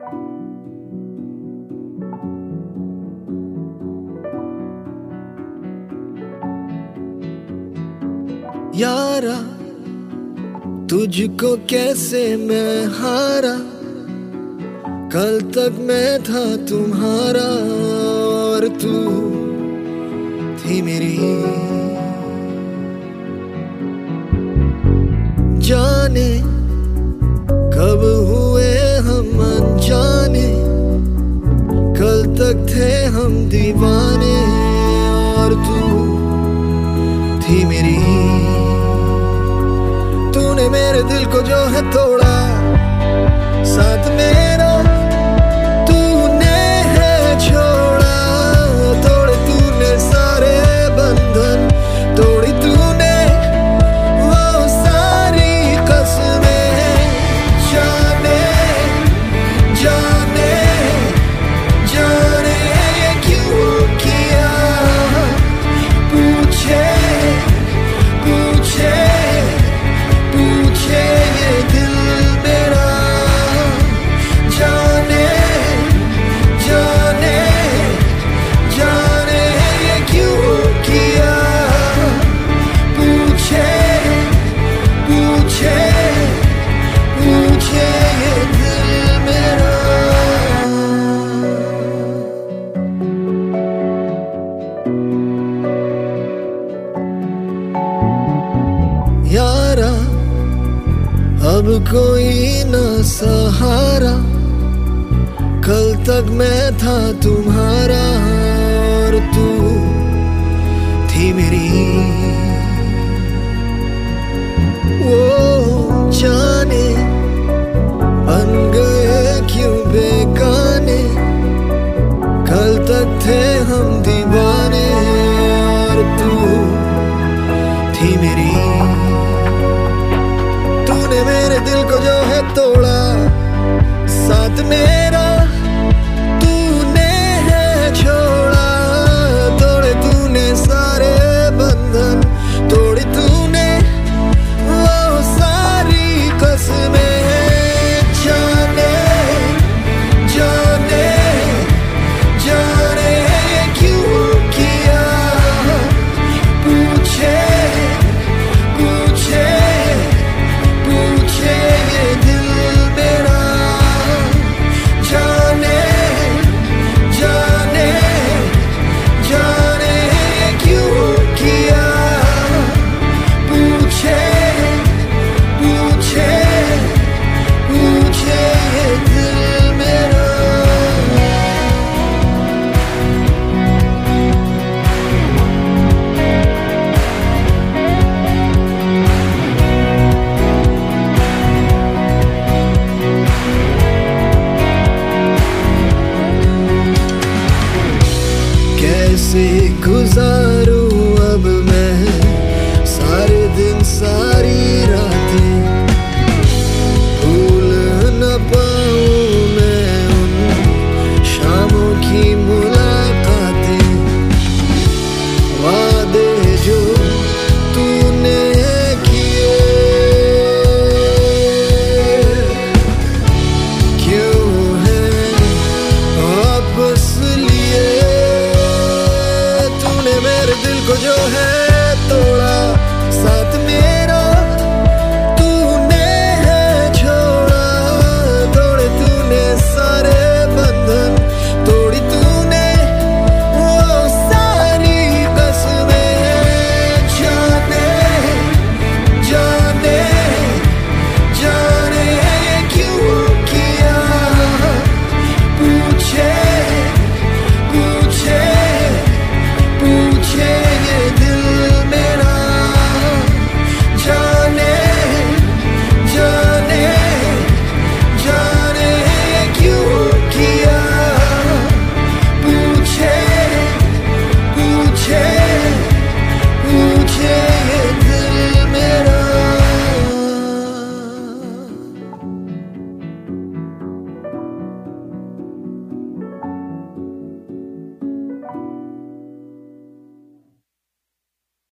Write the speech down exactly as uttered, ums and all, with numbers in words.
यारा तुझको कैसे मैं हारा, कल तक मैं था तुम्हारा और तू थी मेरी। जाने कब हुए हम अनजाने, कल तक थे हम दीवाने और तू थी मेरी। तूने मेरे दिल को जो है तोड़ा, साथ मेरा तूने है छोड़ा। तोड़े तूने सारे बंधन, तोड़ी तूने वो सारी कसमें। जाने जाने जाने ये क्यों किया, पूछे पूछे पूछे ये दिल मेरा। जाने जाने जाने ये क्यों किया, पूछे पूछे पूछे ये दिल मेरा। यारा अब कोई ना सहारा, कल तक मैं था तुम्हारा और तू थी मेरी। वो जाने बन गए क्यों बेगाने, कल तक थे हम दीवाने और तू थी मेरी। तूने मेरे दिल को जो है तोड़ा, साथ मेरा तूने है छोड़ा। तोड़े तूने सारे बंधन, तोड़ी तूने वो सारी कसमें। जाने जाने जाने ये क्यों किया, पूछे पूछे पूछे ये दिल मेरा। जाने जाने जाने ये क्यों किया, पूछे पूछे पूछे ये दिल मेरा। कैसे गुजारूं अब मैं सारे दिन सारी रातें, भूल न पाऊं मैं उन शामों की मुलाकातें। वादे जो तूने किए क्यों है वापस लिए। तूने मेरे दिल को जो है